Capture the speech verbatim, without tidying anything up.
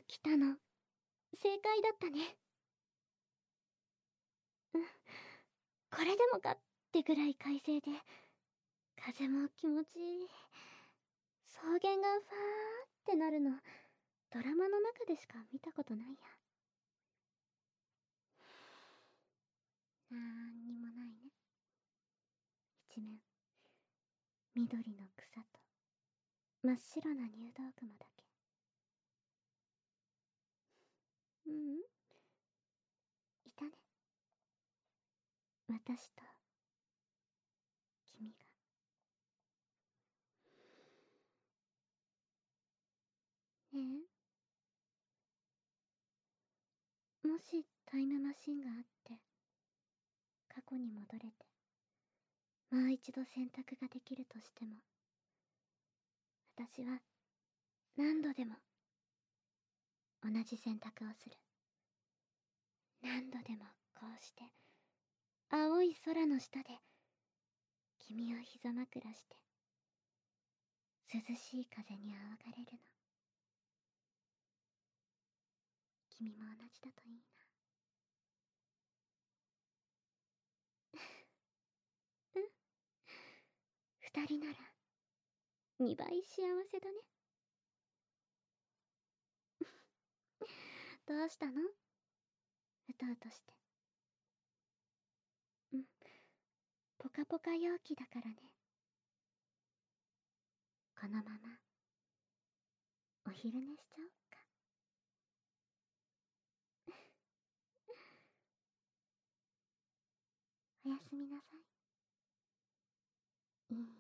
来たの。正解だったね。うん。これでもかってぐらい快晴で、風も気持ちいい。草原がファーってなるの、ドラマの中でしか見たことないや。なんにもないね。一面、緑の草と、真っ白な入道雲だけ。ううん。いたね。私と、君が。ねえ。もしタイムマシンがあって、過去に戻れて、もう一度選択ができるとしても、私は何度でも同じ選択をする。何度でもこうして青い空の下で君を膝枕して涼しい風に仰がれるの。君も同じだといいな。うん。二人なら二倍幸せだね。どうしたの？うとうとして。うん。ポカポカ陽気だからね。このままお昼寝しちゃおうか。おやすみなさい。いい夢を。